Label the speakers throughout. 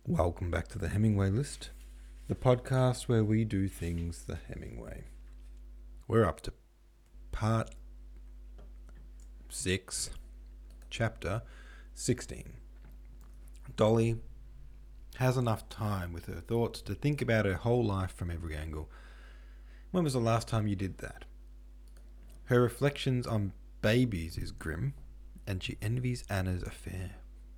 Speaker 1: Welcome back to the Hemingway List, the podcast where we do things the Hemingway. We're up to part 6, chapter 16. Dolly has enough time with her thoughts to think about her whole life from every angle. When was the last time you did that? Her reflections on babies is grim, and she envies Anna's affair.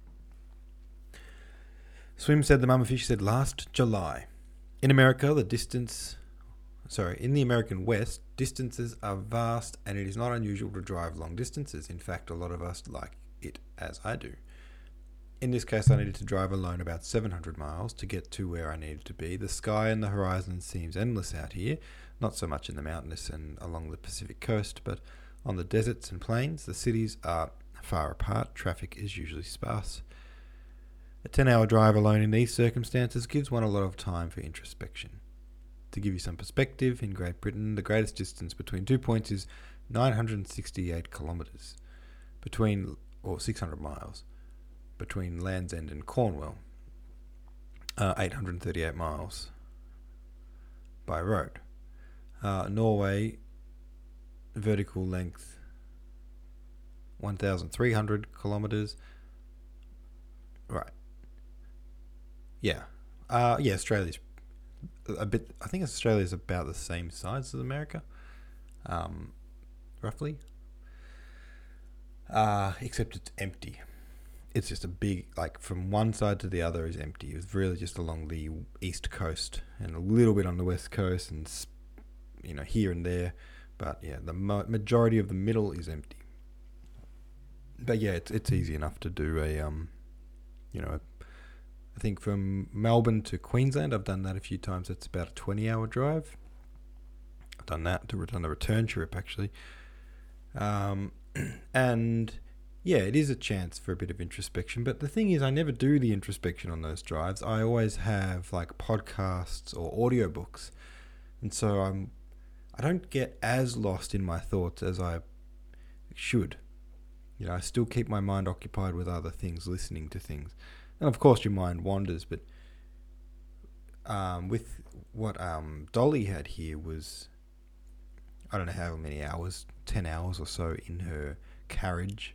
Speaker 1: Swim said the mummifish said last July. In America, in the American West, distances are vast and it is not unusual to drive long distances. In fact, a lot of us like it, as I do. In this case, I needed to drive alone about 700 miles to get to where I needed to be. The sky and the horizon seems endless out here, not so much in the mountainous and along the Pacific coast, but on the deserts and plains. The cities are far apart, traffic is usually sparse. A 10-hour drive alone in these circumstances gives one a lot of time for introspection. To give you some perspective, in Great Britain, the greatest distance between 2 points is 968 kilometres, 600 miles, between Land's End and Cornwall, 838 miles by road. Norway, vertical length 1,300 kilometres. Right. Yeah. Australia's a bit. I think Australia's about the same size as America, roughly. Except it's empty. It's just a big, from one side to the other is empty. It's really just along the east coast and a little bit on the west coast, and here and there. But yeah, the majority of the middle is empty. But yeah, it's easy enough to do I think from Melbourne to Queensland, I've done that a few times. It's about a 20-hour drive. I've done that to return a return trip, actually. And yeah, it is a chance for a bit of introspection. But the thing is, I never do the introspection on those drives. I always have podcasts or audiobooks. And so I don't get as lost in my thoughts as I should. I still keep my mind occupied with other things, listening to things. And of course your mind wanders, but with what Dolly had here was, I don't know how many hours, 10 hours or so in her carriage,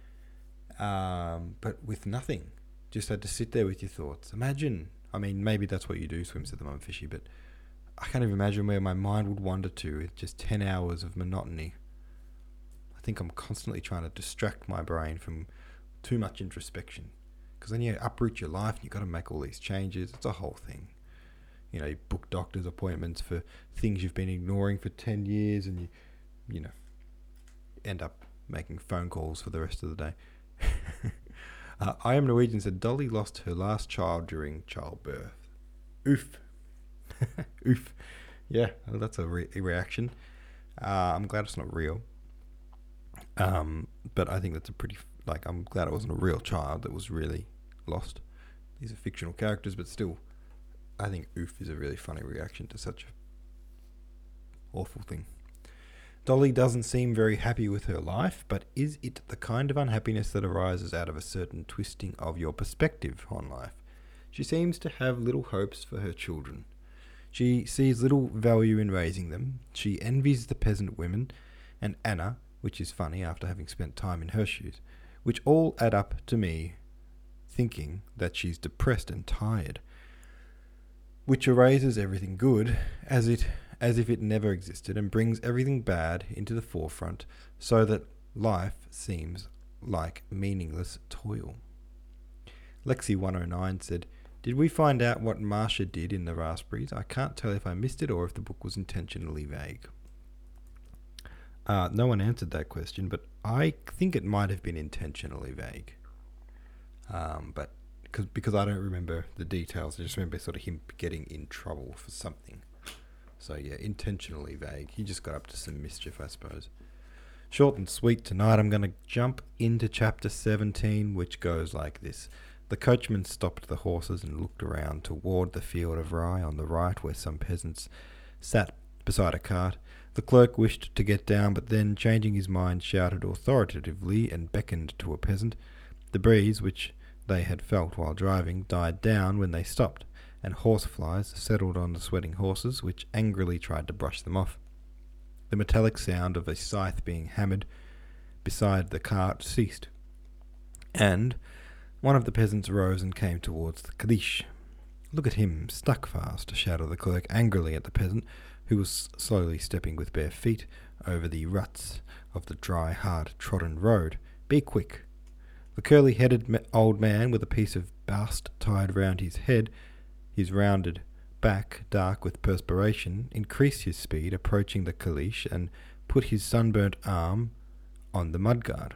Speaker 1: but with nothing. Just had to sit there with your thoughts. Imagine, maybe that's what you do, Swims at the Mum Fishy, but I can't even imagine where my mind would wander to. It's just 10 hours of monotony. I think I'm constantly trying to distract my brain from too much introspection. Because then you uproot your life and you've got to make all these changes. It's a whole thing. You book doctor's appointments for things you've been ignoring for 10 years and you end up making phone calls for the rest of the day. I Am Norwegian said Dolly lost her last child during childbirth. Oof. Oof. Yeah, well, that's a reaction. I'm glad it's not real. But I think that's a pretty... I'm glad it wasn't a real child that was really lost. These are fictional characters, but still, I think oof is a really funny reaction to such an awful thing. Dolly doesn't seem very happy with her life, but is it the kind of unhappiness that arises out of a certain twisting of your perspective on life? She seems to have little hopes for her children. She sees little value in raising them. She envies the peasant women and Anna, which is funny after having spent time in her shoes, which all add up to me thinking that she's depressed and tired, which erases everything good as if it never existed and brings everything bad into the forefront so that life seems like meaningless toil. Lexi109 said, "Did we find out what Marcia did in the Raspberries? I can't tell if I missed it or if the book was intentionally vague." No one answered that question, but I think it might have been intentionally vague. But because I don't remember the details, I just remember sort of him getting in trouble for something. So yeah, intentionally vague. He just got up to some mischief, I suppose. Short and sweet tonight. I'm going to jump into chapter 17, which goes like this. The coachman stopped the horses and looked around toward the field of rye on the right, where some peasants sat beside a cart. The clerk wished to get down, but then, changing his mind, shouted authoritatively and beckoned to a peasant. The breeze, which they had felt while driving died down when they stopped, and horseflies settled on the sweating horses, which angrily tried to brush them off. The metallic sound of a scythe being hammered beside the cart ceased, and one of the peasants rose and came towards the Kalish. "Look at him, stuck fast," shouted the clerk angrily at the peasant, who was slowly stepping with bare feet over the ruts of the dry, hard-trodden road. "Be quick." The curly-headed old man, with a piece of bast tied round his head, his rounded back dark with perspiration, increased his speed, approaching the Kalish, and put his sunburnt arm on the mudguard.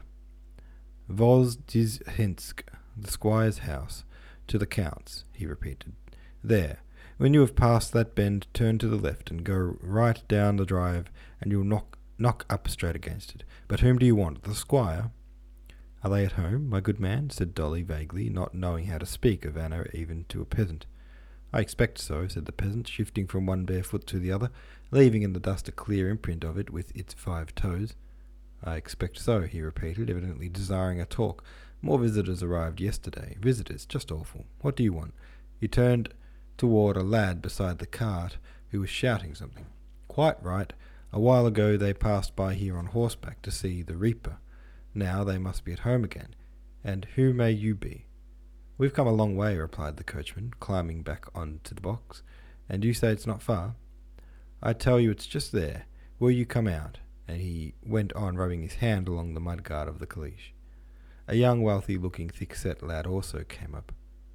Speaker 1: "Vozdizhensk, the squire's house, to the count's," he repeated. "There. When you have passed that bend, turn to the left and go right down the drive, and you'll knock up straight against it. But whom do you want? The squire?" "Are they at home, my good man?" said Dolly vaguely, not knowing how to speak of Anna even to a peasant. "I expect so," said the peasant, shifting from one bare foot to the other, leaving in the dust a clear imprint of it with its 5 toes. "I expect so," he repeated, evidently desiring a talk. "More visitors arrived yesterday. Visitors, just awful. What do you want?" He turned toward a lad beside the cart who was shouting something. "Quite right. A while ago they passed by here on horseback to see the reaper. Now they must be at home again. And who may you be?" "We've come a long way," replied the coachman, climbing back onto the box. "And you say it's not far?" "I tell you it's just there. Will you come out?" And he went on rubbing his hand along the mudguard of the Kalish. A young, healthy-looking, thick-set lad also came up.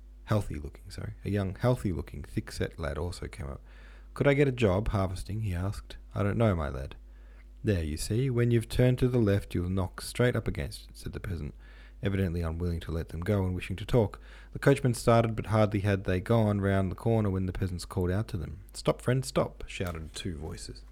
Speaker 1: A young, healthy-looking, thick-set lad also came up. "Could I get a job harvesting?" he asked. "I don't know, my lad." "There, you see. When you've turned to the left, you'll knock straight up against it," said the peasant, evidently unwilling to let them go and wishing to talk. The coachman started, but hardly had they gone round the corner when the peasants called out to them. "Stop, friend, stop!" shouted 2 voices.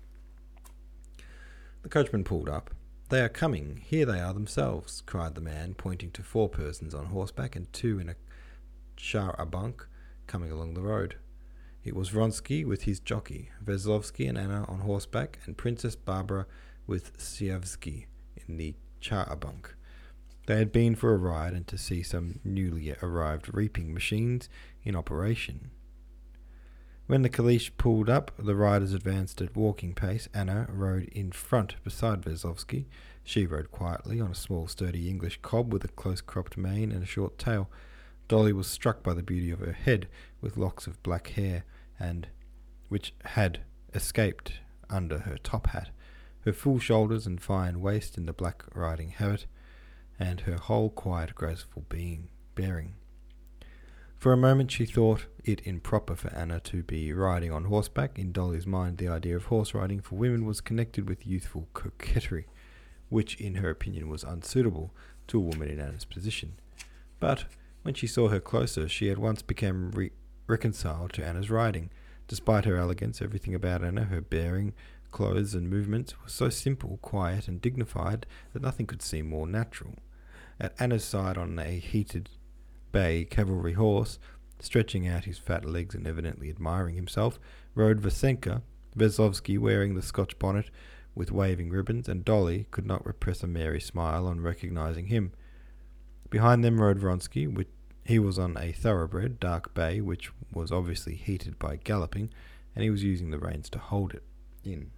Speaker 1: The coachman pulled up. "They are coming. Here they are themselves," cried the man, pointing to 4 persons on horseback and 2 in a char-a-banc coming along the road. It was Vronsky with his jockey, Veslovsky and Anna on horseback, and Princess Barbara with Sievsky in the char-a-banc. They had been for a ride and to see some newly arrived reaping machines in operation. When the Kalish pulled up, the riders advanced at walking pace. Anna rode in front beside Veslovsky. She rode quietly on a small, sturdy English cob with a close-cropped mane and a short tail. Dolly was struck by the beauty of her head, with locks of black hair, and which had escaped under her top hat, her full shoulders and fine waist in the black riding habit, and her whole quiet, graceful bearing. For a moment she thought it improper for Anna to be riding on horseback. In Dolly's mind the idea of horse riding for women was connected with youthful coquetry, which in her opinion was unsuitable to a woman in Anna's position. But when she saw her closer, she at once became reconciled to Anna's riding. Despite her elegance, everything about Anna, her bearing, clothes and movements, was so simple, quiet and dignified that nothing could seem more natural. At Anna's side, on a heated bay cavalry horse, stretching out his fat legs and evidently admiring himself, rode Vasenka, Veslovsky wearing the Scotch bonnet with waving ribbons, and Dolly could not repress a merry smile on recognizing him. Behind them rode Vronsky. He was on a thoroughbred, dark bay, which was obviously heated by galloping, and he was using the reins to hold it in.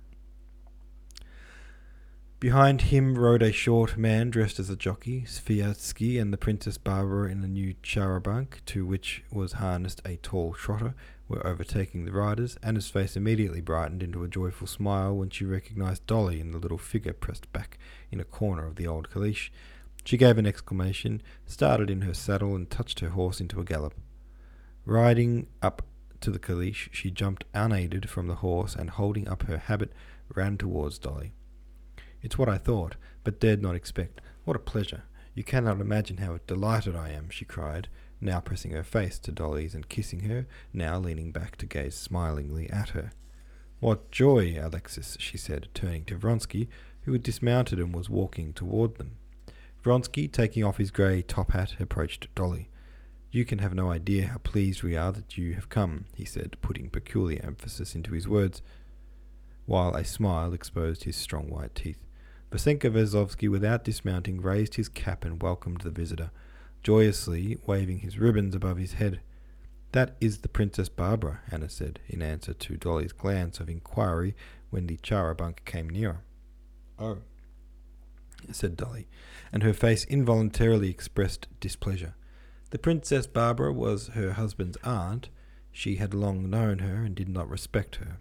Speaker 1: Behind him rode a short man dressed as a jockey. Sviatsky and the Princess Barbara in a new char-a-banc, to which was harnessed a tall trotter, were overtaking the riders. Anna's face immediately brightened into a joyful smile when she recognized Dolly in the little figure pressed back in a corner of the old Kalish. She gave an exclamation, started in her saddle, and touched her horse into a gallop. Riding up to the Kalish, she jumped unaided from the horse, and holding up her habit, ran towards Dolly. "It's what I thought, but dared not expect. What a pleasure! You cannot imagine how delighted I am," she cried, now pressing her face to Dolly's and kissing her, now leaning back to gaze smilingly at her. "What joy, Alexis," she said, turning to Vronsky, who had dismounted and was walking toward them. Vronsky, taking off his grey top hat, approached Dolly. "You can have no idea how pleased we are that you have come," he said, putting peculiar emphasis into his words, while a smile exposed his strong white teeth. Vasenka Veslovsky, without dismounting, raised his cap and welcomed the visitor. joyously waving his ribbons above his head. "That is the Princess Barbara," Anna said, in answer to Dolly's glance of inquiry when the char-a-banc came nearer. "Oh," said Dolly, and her face involuntarily expressed displeasure. The Princess Barbara was her husband's aunt. She had long known her and did not respect her.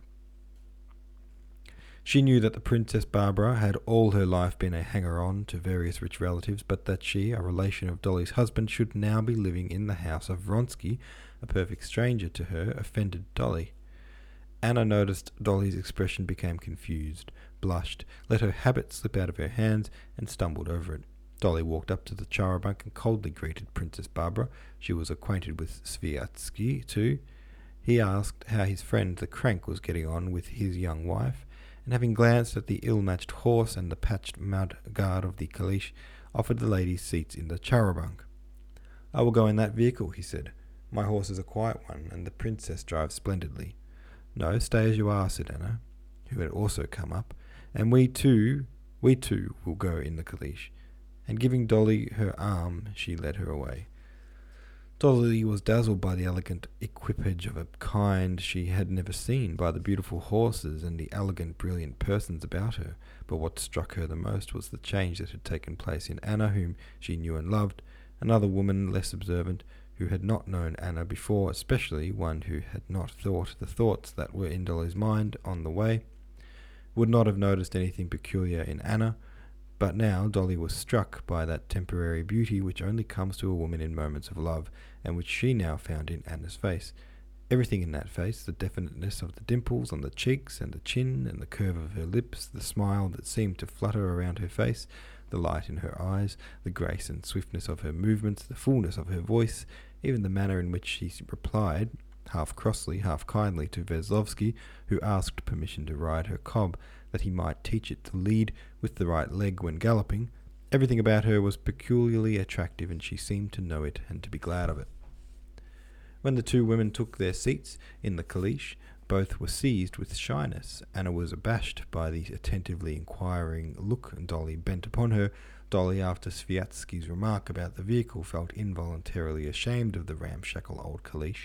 Speaker 1: She knew that the Princess Barbara had all her life been a hanger-on to various rich relatives, but that she, a relation of Dolly's husband, should now be living in the house of Vronsky, a perfect stranger to her, offended Dolly. Anna noticed Dolly's expression, became confused, blushed, let her habit slip out of her hands, and stumbled over it. Dolly walked up to the char-a-banc and coldly greeted Princess Barbara. She was acquainted with Sviatsky, too. He asked how his friend the crank was getting on with his young wife, and having glanced at the ill-matched horse and the patched mud guard of the caleche, offered the ladies seats in the char-a-banc. "I will go in that vehicle," he said. "My horse is a quiet one, and the princess drives splendidly." "No, stay as you are," said Anna, who had also come up, "and we too will go in the caleche." And giving Dolly her arm, she led her away. Dolly was dazzled by the elegant equipage of a kind she had never seen, by the beautiful horses and the elegant, brilliant persons about her. But what struck her the most was the change that had taken place in Anna, whom she knew and loved. Another woman, less observant, who had not known Anna before, especially one who had not thought the thoughts that were in Dolly's mind on the way, would not have noticed anything peculiar in Anna. But now Dolly was struck by that temporary beauty which only comes to a woman in moments of love, and which she now found in Anna's face. Everything in that face, the definiteness of the dimples on the cheeks and the chin and the curve of her lips, the smile that seemed to flutter around her face, the light in her eyes, the grace and swiftness of her movements, the fullness of her voice, even the manner in which she replied, half crossly, half kindly, to Veslovsky, who asked permission to ride her cob, that he might teach it to lead with the right leg when galloping. Everything about her was peculiarly attractive, and she seemed to know it and to be glad of it. When the two women took their seats in the caleche, both were seized with shyness. Anna was abashed by the attentively inquiring look Dolly bent upon her. Dolly, after Sviatsky's remark about the vehicle, felt involuntarily ashamed of the ramshackle old caleche,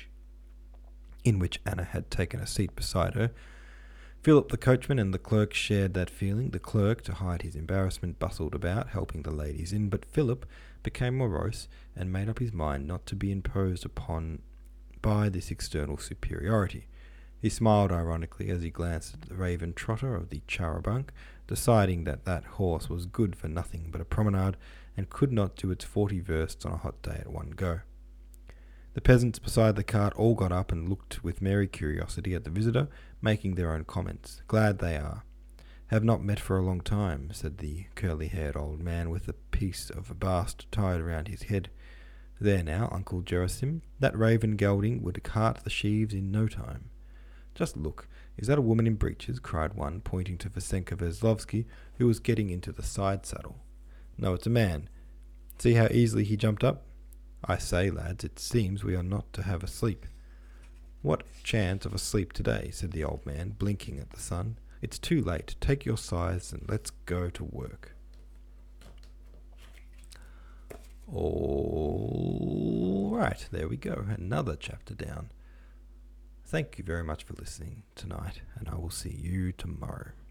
Speaker 1: in which Anna had taken a seat beside her. Philip the coachman and the clerk shared that feeling. The clerk, to hide his embarrassment, bustled about, helping the ladies in, but Philip became morose and made up his mind not to be imposed upon by this external superiority. He smiled ironically as he glanced at the raven trotter of the char-a-banc, deciding that that horse was good for nothing but a promenade, and could not do its 40 versts on a hot day at one go. The peasants beside the cart all got up and looked with merry curiosity at the visitor, making their own comments. "Glad they are. Have not met for a long time," said the curly-haired old man with a piece of bast tied round his head. "There now, Uncle Gerasim, that raven gelding would cart the sheaves in no time." "Just look, is that a woman in breeches?" cried one, pointing to Vasenka Veslovsky, who was getting into the side saddle. "No, it's a man. See how easily he jumped up? I say, lads, it seems we are not to have a sleep." "What chance of a sleep today?" said the old man, blinking at the sun. "It's too late. Take your scythes and let's go to work." All right, there we go. Another chapter down. Thank you very much for listening tonight, and I will see you tomorrow.